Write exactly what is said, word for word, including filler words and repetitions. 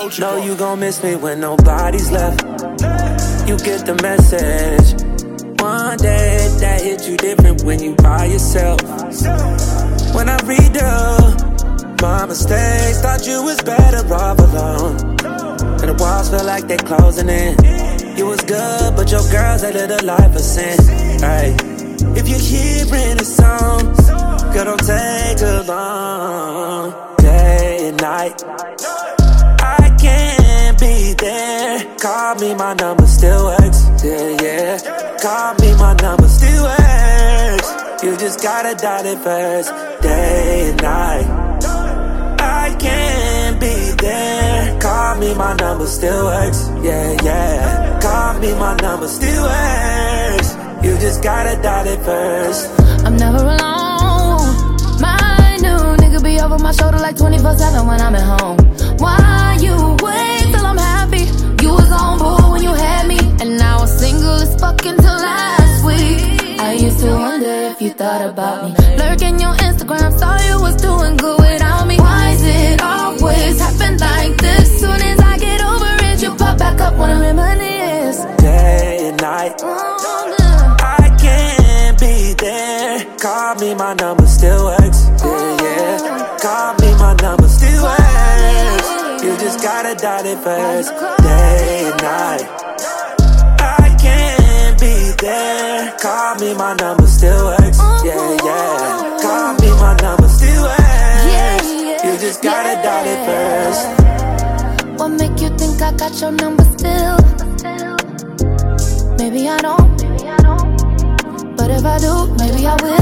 Know you gon' miss me when nobody's left. You get the message. One day that hit you different when you by yourself. When I read up my mistakes, thought you was better off alone. And the walls feel like they closing in. You was good, but your girl's a little life of sin. Ay. If you're hearing a song, girl, don't take too long. Day and night, I can't be there. Call me, my number still works. Yeah, yeah. Call me, my number still works. You just gotta dial it first. Day and night, I can't be there. Call me, my number still works. Yeah, yeah. Call me, my number still works. You just gotta dial it first. I'm never alone. My new nigga be over my shoulder like twenty-four seven when I'm at home. Why you wait till I'm happy? You was on board when you had me, and now I'm single as fuck until last week. I used to wonder if you thought about me. Lurking your Instagram, saw you was doing good without me. Why is it always happen like this? Soon as I get over it, you pop back up, wanna reminisce. Day and night, there. Call me, my number still works. Yeah, yeah. Call me, my number still works. You just gotta dial it first. Day and night, I can't be there. Call me, my number still works. Yeah, yeah. Call me, my number still works. You just gotta dial it first. What make you think I got your number still? Maybe I don't. But if I do, maybe I will.